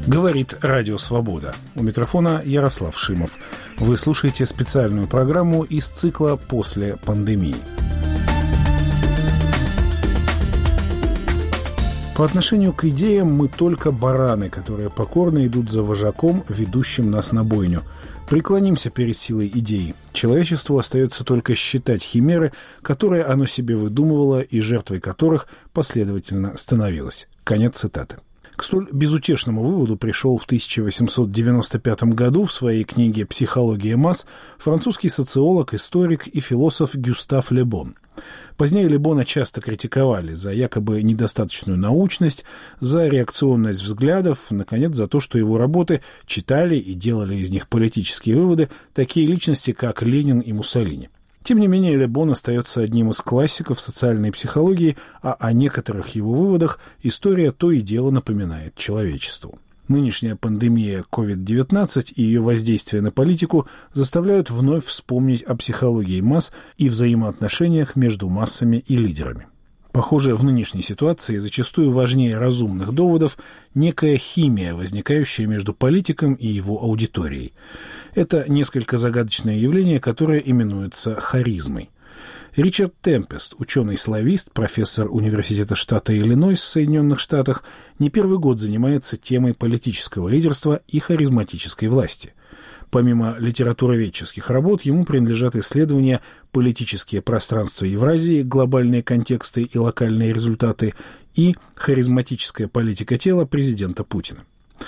Говорит Радио Свобода. У микрофона Ярослав Шимов. Вы слушаете специальную программу из цикла «После пандемии». По отношению к идеям мы только бараны, которые покорно идут за вожаком, ведущим нас на бойню. Преклонимся перед силой идей. Человечеству остается только считать химеры, которые оно себе выдумывало и жертвой которых последовательно становилось. Конец цитаты. К столь безутешному выводу пришел в 1895 году в своей книге «Психология масс» французский социолог, историк и философ Гюстав Ле Бон. Позднее Ле Бона часто критиковали за якобы недостаточную научность, за реакционность взглядов, наконец, за то, что его работы читали и делали из них политические выводы такие личности, как Ленин и Муссолини. Тем не менее, Ле Бон остается одним из классиков социальной психологии, а о некоторых его выводах история то и дело напоминает человечеству. Нынешняя пандемия COVID-19 и ее воздействие на политику заставляют вновь вспомнить о психологии масс и взаимоотношениях между массами и лидерами. Похоже, в нынешней ситуации зачастую важнее разумных доводов некая химия, возникающая между политиком и его аудиторией. Это несколько загадочное явление, которое именуется харизмой. Ричард Темпест, ученый-славист, профессор Университета штата Иллинойс в Соединенных Штатах, не первый год занимается темой политического лидерства и харизматической власти. Помимо литературоведческих работ, ему принадлежат исследования «Политические пространства Евразии. Глобальные контексты и локальные результаты» и «Харизматическая политика тела президента Путина».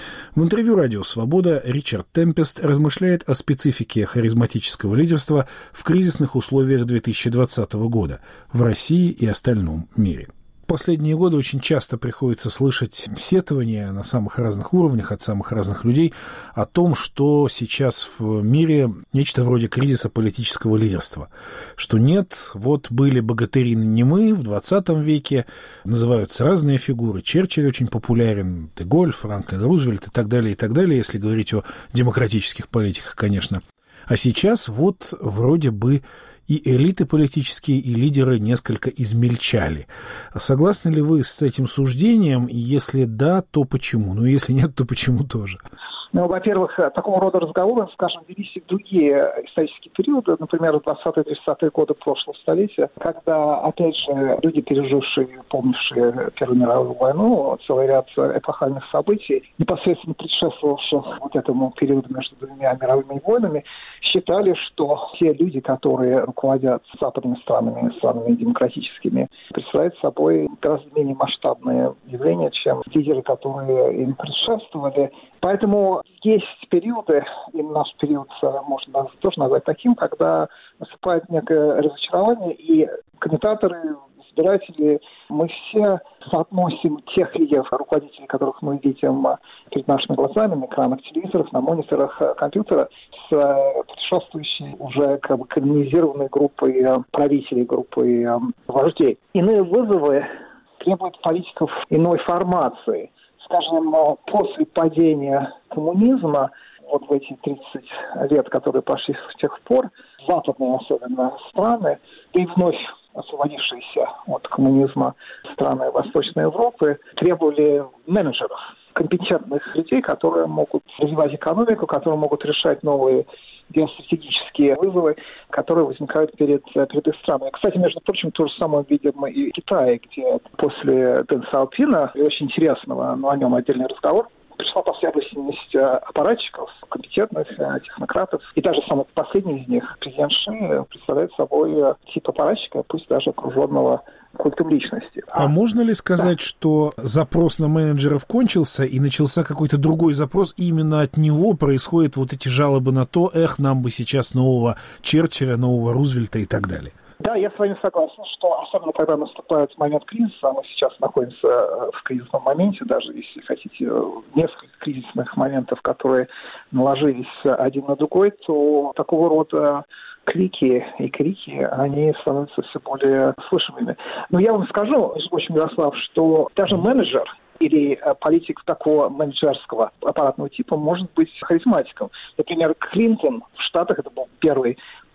В интервью «Радио Свобода» Ричард Темпест размышляет о специфике харизматического лидерства в кризисных условиях 2020 года в России и остальном мире. В последние годы очень часто приходится слышать сетования на самых разных уровнях от самых разных людей о том, что сейчас в мире нечто вроде кризиса политического лидерства. Что нет, вот были богатыри немы в 20 веке, называются разные фигуры. Черчилль очень популярен, де Голль, Франклин Рузвельт и так далее, если говорить о демократических политиках, конечно. А сейчас вот вроде бы и элиты политические, и лидеры несколько измельчали. Согласны ли вы с этим суждением? И если да, то почему? Ну, если нет, то почему тоже? Ну, во-первых, такого рода разговоры, скажем, велись и в другие исторические периоды, например, 20-30-е годы прошлого столетия, когда, опять же, люди, пережившие, помнившие Первую мировую войну, целый ряд эпохальных событий, непосредственно предшествовавших вот этому периоду между двумя мировыми войнами, считали, что те люди, которые руководят западными странами демократическими, представляют собой гораздо менее масштабные явления, чем лидеры, которые им предшествовали. Поэтому есть периоды, и наш период можно тоже назвать таким, когда наступает некое разочарование, и комментаторы, избиратели, мы все соотносим тех лидеров, руководителей, которых мы видим перед нашими глазами, на экранах телевизоров, на мониторах компьютера, с предшествующей уже канонизированной группой правителей, группой вождей. Иные вызовы требуют политиков иной формации. Скажем, после падения коммунизма, вот в эти 30 лет, которые пошли с тех пор, западные особенно страны, да и вновь освободившиеся от коммунизма страны Восточной Европы, требовали менеджеров, компетентных людей, которые могут развивать экономику, которые могут решать новые геостратегические вызовы, которые возникают перед их странами. Кстати, между прочим, то же самое видим и в Китае, где после Дэн Сяопина, и очень интересного, но о нем отдельный разговор, пришла последовательность аппаратчиков, компетентных технократов. И даже самый последний из них, президент Ши, представляет собой тип аппаратчика, пусть даже окруженного культом личности. А можно ли сказать, что запрос на менеджеров кончился и начался какой-то другой запрос, и именно от него происходят вот эти жалобы на то, нам бы сейчас нового Черчилля, нового Рузвельта и так далее? Да, я с вами согласен, что особенно когда наступает момент кризиса, а мы сейчас находимся в кризисном моменте, даже если хотите, несколько кризисных моментов, которые наложились один на другой, то такого рода клики и крики, они становятся все более слышимыми. Но я вам скажу, в общем, Ярослав, что даже менеджер или политик такого менеджерского аппаратного типа может быть харизматиком. Например, Клинтон в Штатах, это был первый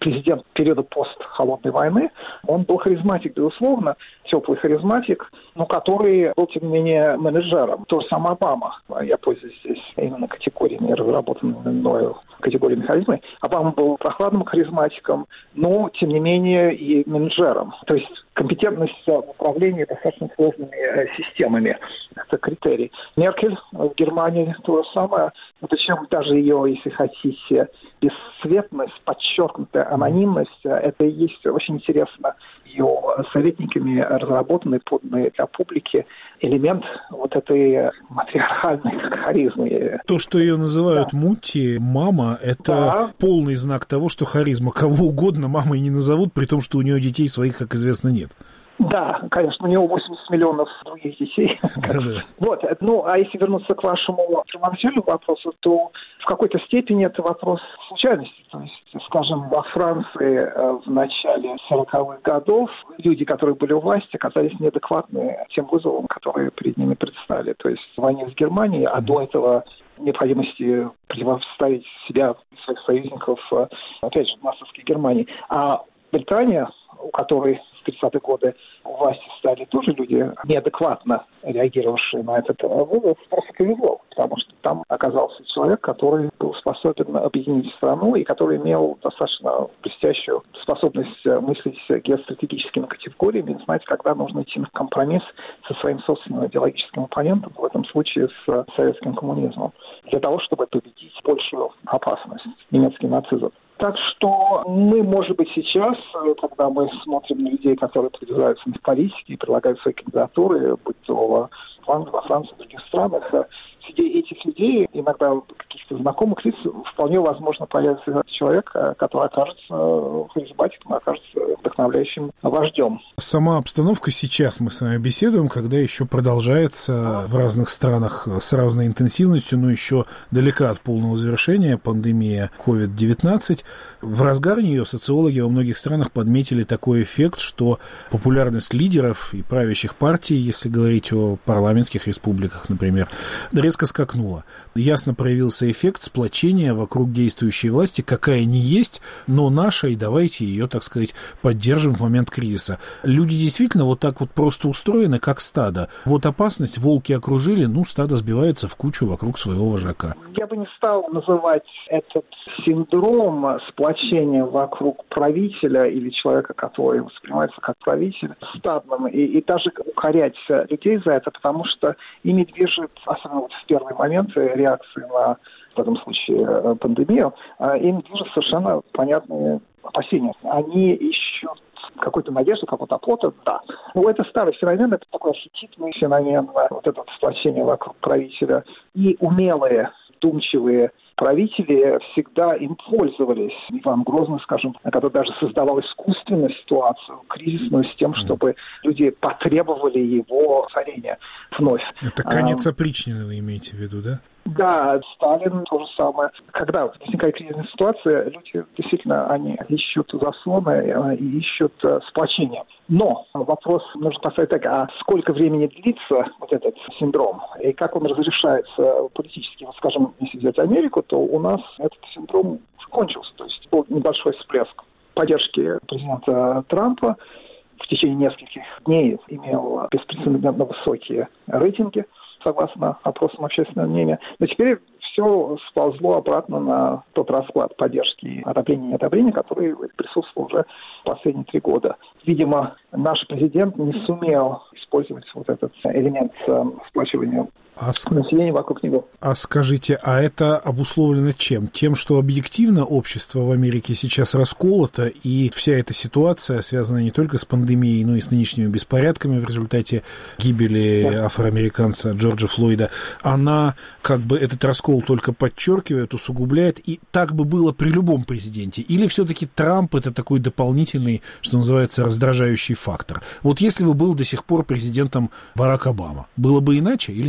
президент периода пост-холодной войны. Он был харизматик, безусловно, теплый харизматик, но который был, тем не менее, менеджером. То же самое Обама. Я пользуюсь здесь именно категориями, разработанными мною категориями харизмы. Обама был прохладным харизматиком, но, тем не менее, и менеджером. То есть компетентность в управлении достаточно сложными системами. Это критерий. Меркель в Германии то же самое. Причем даже ее, если хотите, бесцветность, подчеркнутая анонимность, это и есть очень интересно. Ее советниками разработанный, поданный для публики элемент вот этой матриархальной харизмы. То, что ее называют мути, мама, это полный знак того, что харизма кого угодно мамой не назовут, при том, что у нее детей своих, как известно, нет. Да, конечно, у него 80 миллионов других детей. Вот, ну, а если вернуться к вашему первоначальному вопросу, то в какой-то степени это вопрос случайности. То есть, скажем, во Франции в начале 40-х годов люди, которые были у власти, оказались неадекватны тем вызовам, которые перед ними предстали. То есть в войне с Германией, а до этого необходимости противостоять себя, своих союзников, опять же, в нацистской Германии. А Британия, у которой в 30-е годы у власти стали тоже люди, неадекватно реагировавшие на этот вызов, просто повезло, потому что там оказался человек, который был способен объединить страну и который имел достаточно блестящую способность мыслить геостратегическими категориями, знать, когда нужно идти на компромисс со своим собственным идеологическим оппонентом, в этом случае с советским коммунизмом, для того, чтобы победить большую опасность, немецкий нацизм. Так что мы, может быть, сейчас, когда мы смотрим на людей, которые продвигаются в политике и предлагают свои кандидатуры, будь то в Англии, во Франции, в других странах, среди этих людей, иногда каких-то знакомых лиц, вполне возможно появится человек, который окажется харизматиком, окажется вдохновляющим вождем. Сама обстановка сейчас, мы с вами беседуем, когда еще продолжается в разных странах с разной интенсивностью, но еще далека от полного завершения пандемия COVID-19. В разгар нее социологи во многих странах подметили такой эффект, что популярность лидеров и правящих партий, если говорить о парламентских республиках, например, резко скакнула. Ясно проявился эффект сплочения вокруг действующей власти, какая не есть, но наша, и давайте ее, так сказать, поддержим в момент кризиса. Люди действительно вот так вот просто устроены, как стадо. Вот опасность, волки окружили, стадо сбивается в кучу вокруг своего вожака. Я бы не стал называть этот синдром сплочения вокруг правителя или человека, который воспринимается как правитель, стадным, и даже укорять людей за это, потому что ими движет, особенно вот в первые моменты реакции на, в этом случае, пандемию, им движет совершенно понятные опасения. Они ищут какой-то надежды, какого-то оплота, да. Но это старый феномен, это такой архетипный феномен, вот это сплочение вокруг правителя. И умелые, вдумчивые правители всегда им пользовались. Иван Грозный, скажем, который даже создавал искусственную ситуацию, кризисную, с тем, чтобы люди потребовали его царения вновь. Это конец опричнины вы имеете в виду, да? Да, Сталин то же самое. Когда возникает кризисная ситуация, люди действительно они ищут заслоны и ищут сплочения. Но вопрос нужно поставить так, а сколько времени длится вот этот синдром, и как он разрешается политически? Вот, скажем, если взять Америку, то у нас этот синдром кончился. То есть был небольшой всплеск поддержки президента Трампа. В течение нескольких дней имел беспрецедентно высокие рейтинги, согласно опросам общественного мнения. Но теперь все сползло обратно на тот расклад поддержки одобрения и неодобрения, который присутствовал уже последние 3 года. Видимо, наш президент не сумел использовать вот этот элемент сплачивания населения вокруг него. А скажите, а это обусловлено чем? Тем, что объективно общество в Америке сейчас расколото, и вся эта ситуация связана не только с пандемией, но и с нынешними беспорядками в результате гибели афроамериканца Джорджа Флойда. Она как бы этот раскол только подчеркивает, усугубляет, и так бы было при любом президенте? Или все-таки Трамп это такой дополнительный, что называется, раздражающий фактор? Вот если бы был до сих пор президентом Барак Обама, было бы иначе или нет?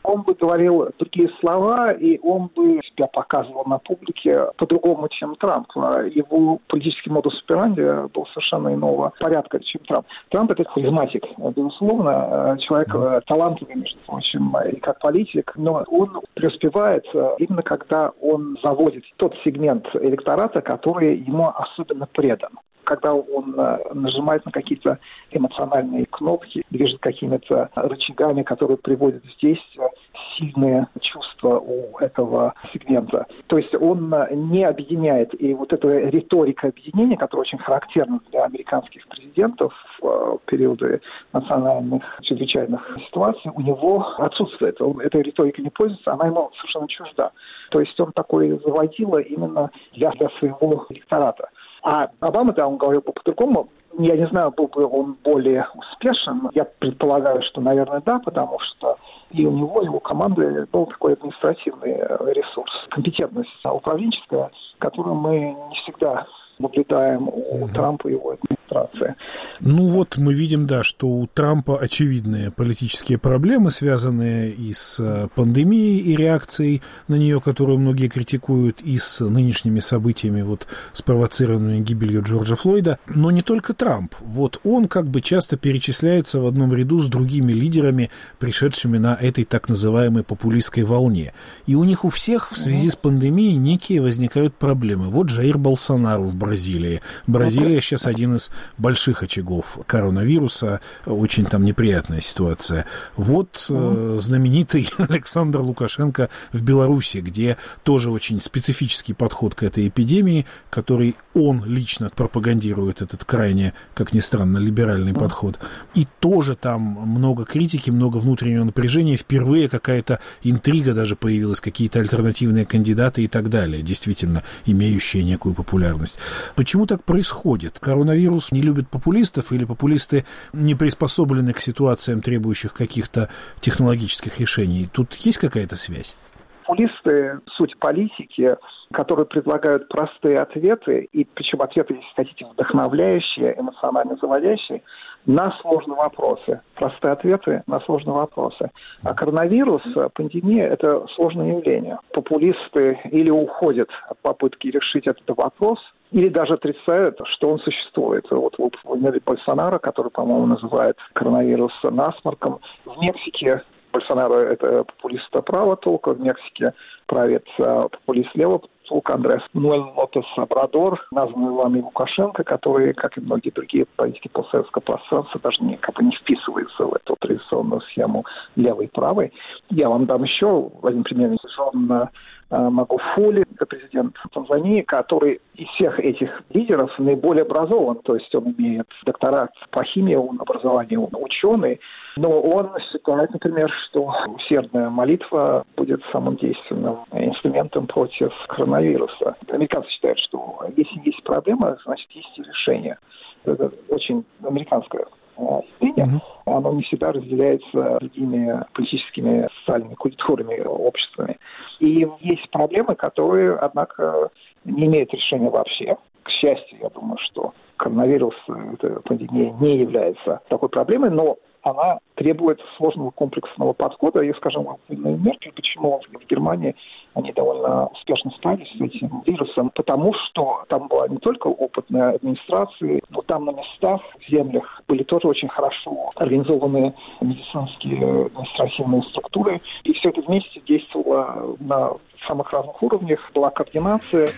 он бы говорил другие слова, и он бы себя показывал на публике по-другому, чем Трамп. Его политический модус операнди был совершенно иного порядка, чем Трамп. Трамп – это харизматик, безусловно, человек талантливый, между прочим, и как политик, но он преуспевает именно когда он заводит тот сегмент электората, который ему особенно предан. Когда он нажимает на какие-то эмоциональные кнопки, движет какими-то рычагами, которые приводят в действие сильные чувства у этого сегмента. То есть он не объединяет. И вот эта риторика объединения, которая очень характерна для американских президентов в периоды национальных чрезвычайных ситуаций, у него отсутствует. Он этой риторикой не пользуется, она ему совершенно чужда. То есть он такой заводила именно для своего электората. А Обама, да, он говорил бы по-другому. Я не знаю, был бы он более успешен. Я предполагаю, что, наверное, да, потому что и у него, и у команды был такой административный ресурс, компетентность управленческая, которую мы не всегда наблюдаем у Трампа и его администрации. Ну вот мы видим, да, что у Трампа очевидные политические проблемы, связанные и с пандемией, и реакцией на нее, которую многие критикуют, и с нынешними событиями, вот спровоцированными гибелью Джорджа Флойда. Но не только Трамп. Вот он как бы часто перечисляется в одном ряду с другими лидерами, пришедшими на этой так называемой популистской волне. И у них у всех в связи с пандемией некие возникают проблемы. Вот Жаир Болсонaro в Бразилии. Бразилия сейчас один из больших очагов коронавируса, очень там неприятная ситуация. Вот знаменитый Александр Лукашенко в Беларуси, где тоже очень специфический подход к этой эпидемии, который он лично пропагандирует, этот крайне, как ни странно, либеральный подход. И тоже там много критики, много внутреннего напряжения, впервые какая-то интрига даже появилась, какие-то альтернативные кандидаты и так далее, действительно имеющие некую популярность. Почему так происходит? Коронавирус не любит популистов или популисты не приспособлены к ситуациям, требующих каких-то технологических решений? Тут есть какая-то связь? Популисты – суть политики, которые предлагают простые ответы, и причем ответы, если хотите, вдохновляющие, эмоционально заводящие, на сложные вопросы. Простые ответы на сложные вопросы. А коронавирус, пандемия – это сложное явление. Популисты или уходят от попытки решить этот вопрос, или даже отрицают, что он существует. Вот вы упомянули Болсонaro, который, по-моему, называет коронавирус насморком. В Мексике Болсонaro – это популист правого толка, в Мексике правит популист левого толка Андрес Мануэль Лопес Обрадор, названный вами Лукашенко, который, как и многие другие политики постсоветского пространства, даже не вписывается в эту традиционную схему левой и правой. Я вам дам еще один пример. Джон Магуфули, это президент Танзании, который из всех этих лидеров наиболее образован, то есть он имеет докторат по химии, он образование, он ученый, но он считает, например, что усердная молитва будет самым действенным инструментом против коронавируса. Американцы считают, что если есть проблема, значит есть и решение. Это очень американское явление, оно не всегда разделяется другими политическими, социальными культурами, обществами. И есть проблемы, которые, однако, не имеют решения вообще. К счастью, я думаю, что коронавирус, эта пандемия, не является такой проблемой, но она требует сложного комплексного подхода. И, скажем, Меркель, почему в Германии они довольно успешно справились с этим вирусом, потому что там была не только опытная администрация, но там на местах, в землях были тоже очень хорошо организованные медицинские административные структуры. И все это вместе действовало на самых разных уровнях, была координация.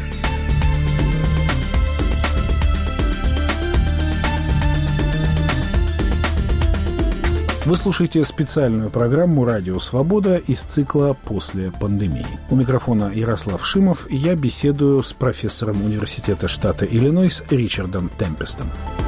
Вы слушаете специальную программу «Радио Свобода» из цикла «После пандемии». У микрофона Ярослав Шимов, и я беседую с профессором университета штата Иллинойс Ричардом Темпестом.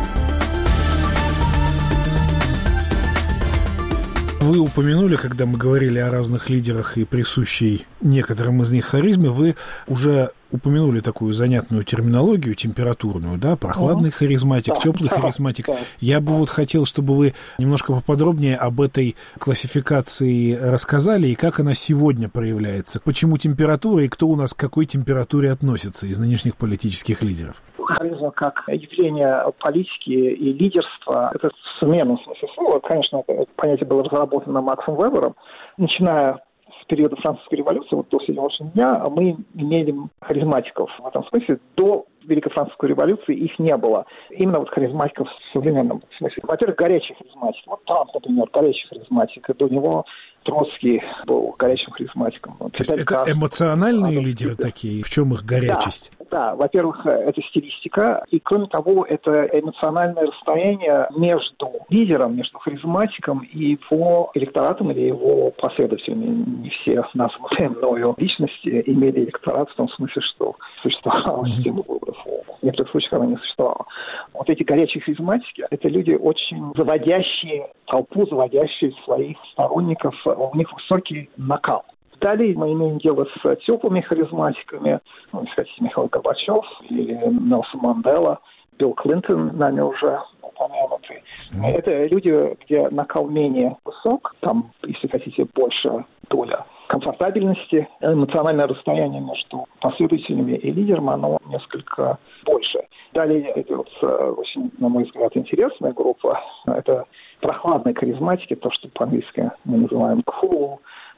Вы упомянули, когда мы говорили о разных лидерах и присущей некоторым из них харизме, вы уже упомянули такую занятную терминологию температурную, да, прохладный харизматик, теплый харизматик. Я бы вот хотел, чтобы вы немножко поподробнее об этой классификации рассказали и как она сегодня проявляется. Почему температура и кто у нас к какой температуре относится из нынешних политических лидеров? Харизма как явление политики и лидерства, это в современном смысле слова. Конечно, это понятие было разработано Максом Вебером, начиная с периода Французской революции, вот до сегодняшнего дня, мы имели харизматиков в этом смысле. До Великой Французской революции их не было. Именно вот харизматиков в современном смысле. Во-первых, горячий харизматик. Вот Трамп, например, горячий харизматик. И до него Троцкий был горячим харизматиком. То есть это эмоциональные лидеры такие? В чем их горячесть? Да, во-первых, это стилистика. И, кроме того, это эмоциональное расстояние между лидером, между харизматиком и его электоратом или его последователями. Не все названные мною личности имели электорат в том смысле, что существовала система выборов. В некоторых случаях она не существовала. Вот эти горячие харизматики – это люди, очень заводящие толпу, заводящие своих сторонников. У них высокий накал. Далее мы имеем дело с теплыми харизматиками, если хотите, Михаил Горбачев или Нельсон Мандела, Билл Клинтон, нами уже упомянутый. Это люди, где накал менее высок, там, если хотите, больше доля комфортабельности, эмоциональное расстояние между последователями и лидером, оно несколько больше. Далее идет очень, на мой взгляд, интересная группа. Это прохладные харизматики, то, что по-английски мы называем cool.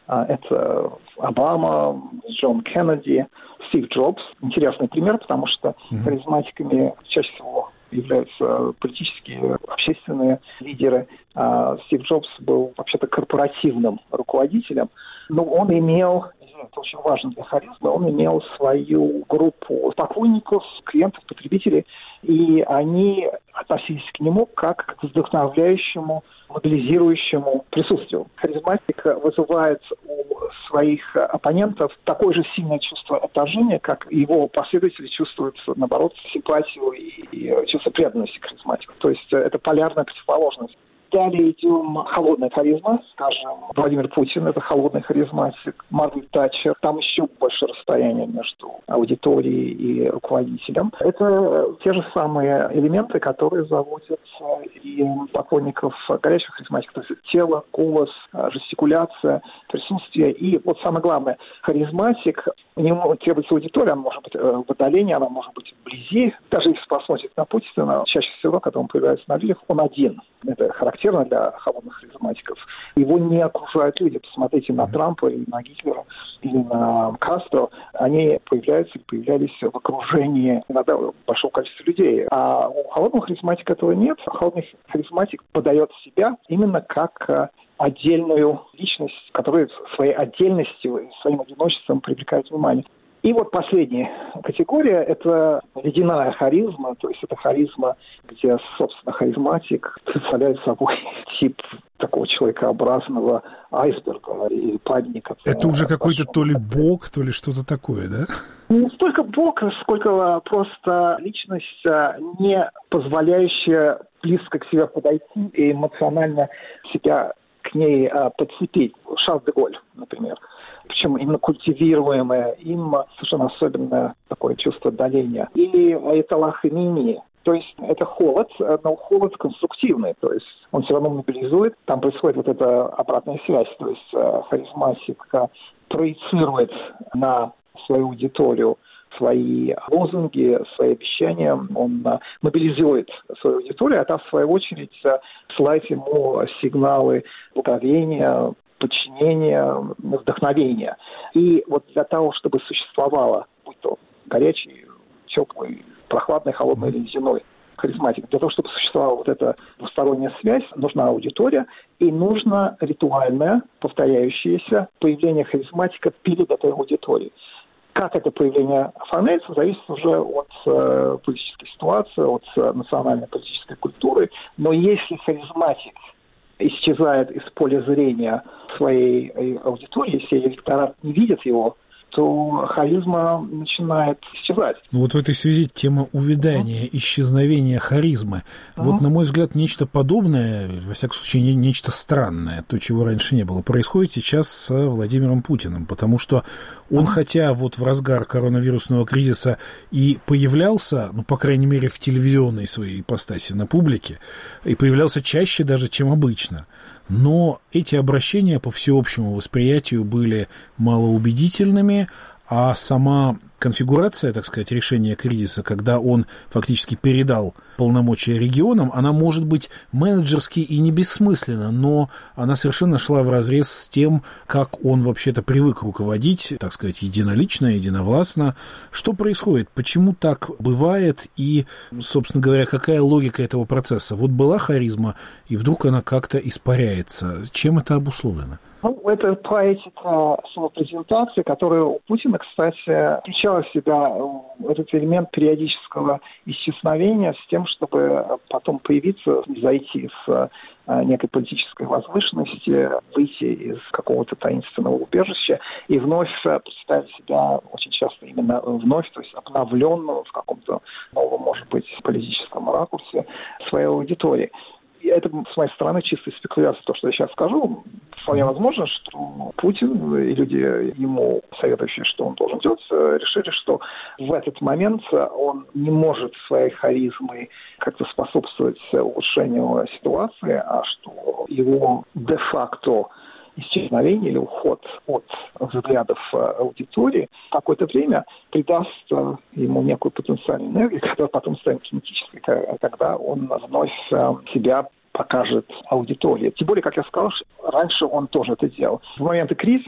Это Обама, Джон Кеннеди, Стив Джобс. Интересный пример, потому что харизматиками чаще всего являются политические, общественные лидеры. Стив Джобс был вообще-то корпоративным руководителем, но он имел, это очень важно для харизмы, он имел свою группу поклонников, клиентов, потребителей, и они относились к нему как к вдохновляющему, мобилизирующему присутствию. Харизматик вызывает у своих оппонентов такое же сильное чувство отторжения, как его последователи чувствуют, наоборот, симпатию и чувство преданности к харизматику. То есть это полярная противоположность. Далее идем холодная харизма, скажем, Владимир Путин – это холодный харизматик, Маргарет Тэтчер, там еще больше расстояние между аудиторией и руководителем. Это те же самые элементы, которые заводят и поклонников горячих харизматиков, то есть тело, голос, жестикуляция, присутствие. И вот самое главное, харизматик, у него требуется аудитория, она может быть в отдалении, она может быть вблизи. Даже если посмотреть на Путина, чаще всего, когда он появляется на людях, он один. Это характерно для холодных харизматиков. Его не окружают люди. Посмотрите на Трампа или на Гитлера или на Кастро. Они появлялись в окружении иногда большого количества людей. А у холодного харизматика этого нет. Холодный харизматик подает себя именно как отдельную личность, которая своей отдельностью, своим одиночеством привлекает внимание. И вот последняя категория – это ледяная харизма, то есть это харизма, где, собственно, харизматик представляет собой тип такого человекообразного айсберга или падника. Это уже какой-то то ли бог, то ли что-то такое, да? Не столько бог, сколько просто личность, не позволяющая близко к себе подойти и эмоционально себя к ней подцепить. Шарль де Голль, например. Причем именно культивируемое им совершенно особенное такое чувство отдаления. Или Аятолла Хаминеи. То есть это холод, но холод конструктивный. То есть он все равно мобилизует. Там происходит вот эта обратная связь. То есть харизматик проецирует на свою аудиторию свои лозунги, свои обещания, он мобилизует свою аудиторию, а та, в свою очередь, посылает ему сигналы благовения, подчинения, вдохновения. И вот для того, чтобы существовало, будь то горячий, теплый, прохладный, холодный или ледяной харизматик, для того, чтобы существовала вот эта двусторонняя связь, нужна аудитория и нужно ритуальное, повторяющееся появление харизматика перед этой аудиторией. Как это появление оформляется, зависит уже от политической ситуации, от национальной политической культуры. Но если харизматик исчезает из поля зрения своей аудитории, если электорат не видит его, то харизма начинает исчезать. Ну вот в этой связи тема увядания, исчезновения харизмы. Вот, на мой взгляд, нечто подобное, во всяком случае, нечто странное, то, чего раньше не было, происходит сейчас с Владимиром Путиным, потому что он, хотя вот в разгар коронавирусного кризиса и появлялся, ну, по крайней мере, в телевизионной своей ипостаси на публике, и появлялся чаще даже, чем обычно, но эти обращения по всеобщему восприятию были малоубедительными, а сама конфигурация, так сказать, решения кризиса, когда он фактически передал полномочия регионам, она может быть менеджерски и не бессмысленна, но она совершенно шла вразрез с тем, как он вообще-то привык руководить, так сказать, единолично, единовластно. Что происходит? Почему так бывает? И, собственно говоря, какая логика этого процесса? Вот была харизма, и вдруг она как-то испаряется. Чем это обусловлено? Это поэтика самопрезентации, которая у Путина, кстати, включала в себя этот элемент периодического исчезновения с тем, чтобы потом появиться, зайти с некой политической возвышенности, выйти из какого-то таинственного убежища и вновь представить себя очень часто именно вновь, то есть обновленного в каком-то новом, может быть, политическом ракурсе своей аудитории. Это, с моей стороны, чистая спекуляция. То, что я сейчас скажу, вполне возможно, что Путин и люди, ему советующие, что он должен делать, решили, что в этот момент он не может своей харизмой как-то способствовать улучшению ситуации, а что его де-факто исчезновение или уход от взглядов аудитории в какое-то время придаст ему некую потенциальную энергию, которая потом станет кинетической, когда он вновь себя покажет аудитории. Тем более, как я сказал, раньше он тоже это делал. В моменты кризиса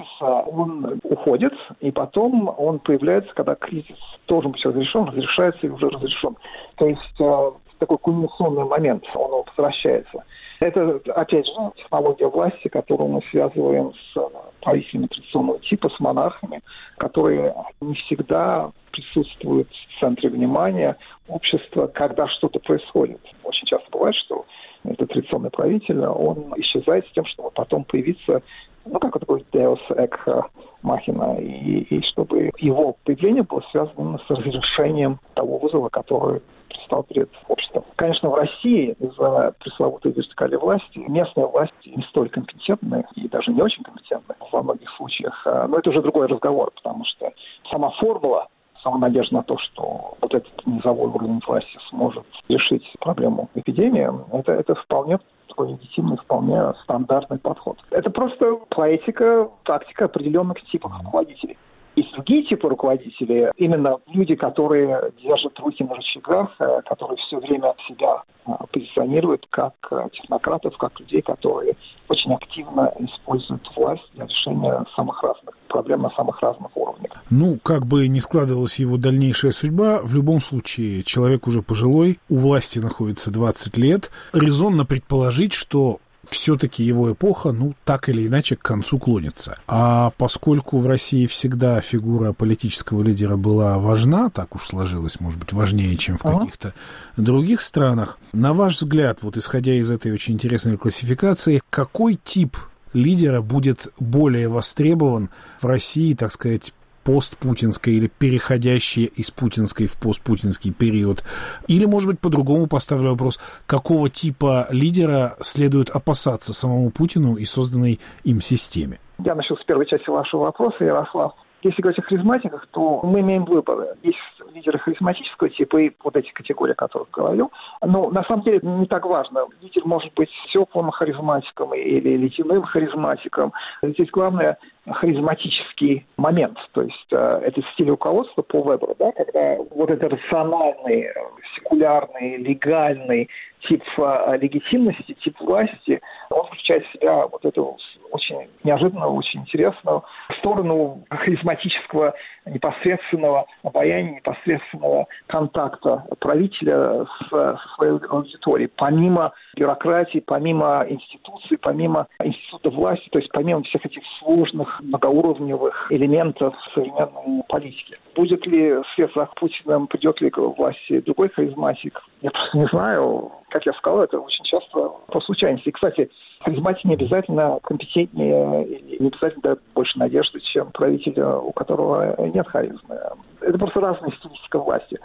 он уходит, и потом он появляется, когда кризис должен быть разрешен, разрешается и уже разрешен. То есть такой кульминационный момент, он возвращается. Это, опять же, технология власти, которую мы связываем с правителями традиционного типа, с монархами, которые не всегда присутствуют в центре внимания общества, когда что-то происходит. Очень часто бывает, что этот традиционный правитель, он исчезает с тем, чтобы потом появиться, как такой Deus Ex Machina, и чтобы его появление было связано с разрешением того вызова, который стал перед обществом. Конечно, в России из-за пресловутой вертикали власти местные власти не столь компетентны и даже не очень компетентны во многих случаях. Но это уже другой разговор, потому что сама формула, сама надежда на то, что вот этот низовой уровень власти сможет решить проблему эпидемии, это вполне такой легитимный, вполне стандартный подход. Это просто поэтика, тактика определенных типов руководителей. Есть другие типы руководителей, именно люди, которые держат руки на рычагах, которые все время себя позиционируют как технократов, как людей, которые очень активно используют власть для решения самых разных проблем на самых разных уровнях. Как бы ни складывалась его дальнейшая судьба, в любом случае человек уже пожилой, у власти находится 20 лет. Резонно предположить, что все-таки его эпоха, так или иначе, к концу клонится. А поскольку в России всегда фигура политического лидера была важна, так уж сложилось, может быть, важнее, чем в каких-то других странах, на ваш взгляд, исходя из этой очень интересной классификации, какой тип лидера будет более востребован в России, так сказать, постпутинской или переходящей из путинской в постпутинский период? Или, может быть, по-другому поставлю вопрос, какого типа лидера следует опасаться самому Путину и созданной им системе? Я начал с первой части вашего вопроса, Ярослав. Если говорить о харизматиках, то мы имеем выбор. Есть лидеры харизматического типа и вот эти категории, о которых говорил. Но на самом деле не так важно. Лидер может быть теплым харизматиком или ледяным харизматиком. Здесь главное харизматический момент. То есть это стиль руководства по выбору, когда вот этот рациональный, секулярный, легальный тип легитимности, тип власти, он включает в себя вот эту очень неожиданную, очень интересную сторону харизматического, непосредственного обаяния, непосредственного контакта правителя со своей аудиторией. Помимо бюрократии, помимо институций, помимо института власти, то есть помимо всех этих сложных многоуровневых элементов современной политики. Будет ли вслед за Путиным, придет ли к власти другой харизматик? Я просто не знаю. Как я сказал, это очень часто по случайности. И, кстати, харизматик не обязательно компетентнее и не обязательно дает больше надежды, чем правитель, у которого нет харизмы. Это просто разная стилистика власти.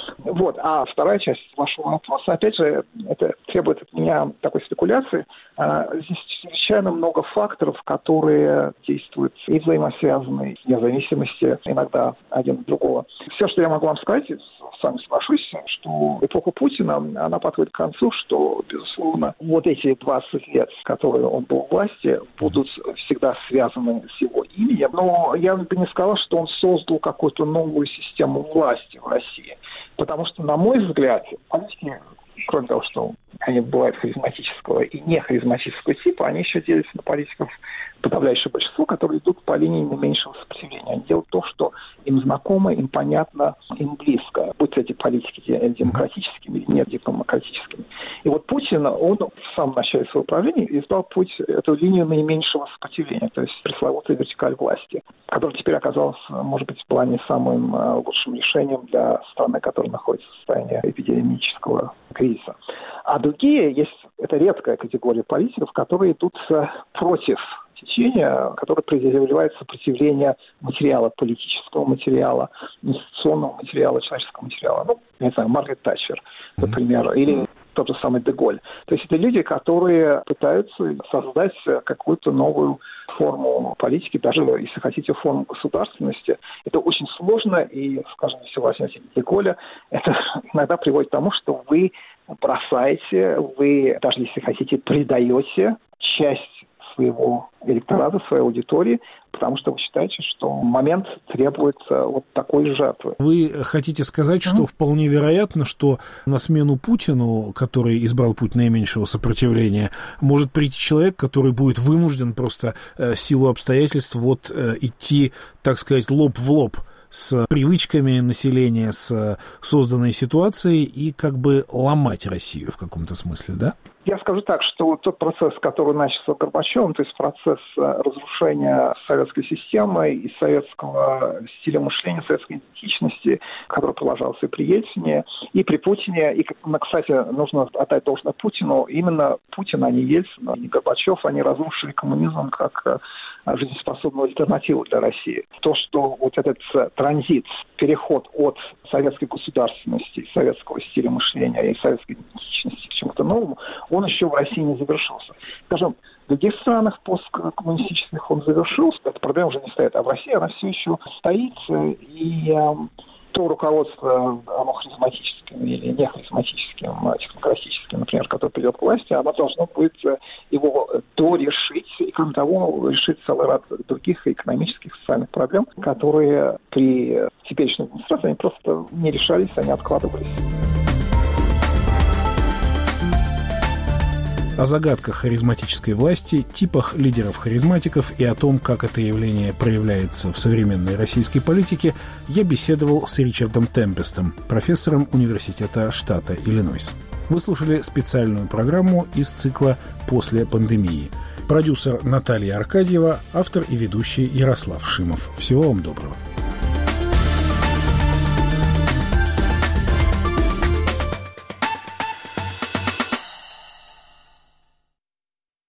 А вторая часть вашего вопроса, опять же, это требует от меня такой спекуляции. Здесь чрезвычайно много факторов, которые действуют и взаимосвязаны, вне зависимости иногда один от другого. Все, что я могу вам сказать, с вами соглашусь, что эпоха Путина, она подходит к концу, что, безусловно, вот эти 20 лет, которые он был в власти, будут всегда связаны с его именем. Но я бы не сказал, что он создал какую-то новую систему власти в России. Потому что, на мой взгляд, политики, кроме того, что они бывают харизматического и нехаризматического типа, они еще делятся на политиков, подавляющее большинство, которые идут по линии наименьшего сопротивления. Они делают то, что им знакомо, им понятно, им близко. Будь эти политики демократическими или нет демократическими. И вот Путин, он в самом начале своего правления избрал путь, эту линию наименьшего сопротивления, то есть пресловутая вертикаль власти, которая теперь оказалась, может быть, в плане самым лучшим решением для страны, которая находится в состоянии эпидемического кризиса. А другие, это редкая категория политиков, которые идут против течения, которое преодолевает сопротивление материала, политического материала, институционного материала, человеческого материала. Ну, не знаю, Маргарет Тэтчер, например, или тот же самый де Голль. То есть это люди, которые пытаются создать какую-то новую форму политики, даже, если хотите, форму государственности. Это очень сложно, и, скажем, если возьмете де Голля, это иногда приводит к тому, что вы бросаете, вы, даже если хотите, предаете часть своего электората, своей аудитории, потому что вы считаете, что момент требует вот такой жертвы. Вы хотите сказать, что вполне вероятно, что на смену Путину, который избрал путь наименьшего сопротивления, может прийти человек, который будет вынужден просто силу обстоятельств идти, так сказать, лоб в лоб с привычками населения, с созданной ситуацией и как бы ломать Россию в каком-то смысле, да? Я скажу так, что тот процесс, который начался Горбачевым, то есть процесс разрушения советской системы и советского стиля мышления, советской идентичности, который продолжался и при Ельцине, и при Путине. И, кстати, нужно отдать должное Путину. Именно Путин, а не Ельцин, а не Горбачев, они разрушили коммунизм как жизнеспособную альтернативу для России. То, что вот этот транзит, переход от советской государственности, советского стиля мышления и советской идентичности к чему-то новому, он еще в России не завершился. Скажем, в других странах посткоммунистических он завершился, эта проблема уже не стоит, а в России она все еще стоит, и то руководство, оно харизматическим или не харизматическим, технократическим, например, которое придет к власти, оно должно будет его дорешить, и, кроме того, решить целый ряд других экономических, социальных проблем, которые при теперешней администрации они просто не решались, они откладывались. О загадках харизматической власти, типах лидеров-харизматиков и о том, как это явление проявляется в современной российской политике, я беседовал с Ричардом Темпестом, профессором университета штата Иллинойс. Вы слушали специальную программу из цикла «После пандемии». Продюсер Наталья Аркадьева, автор и ведущий Ярослав Шимов. Всего вам доброго.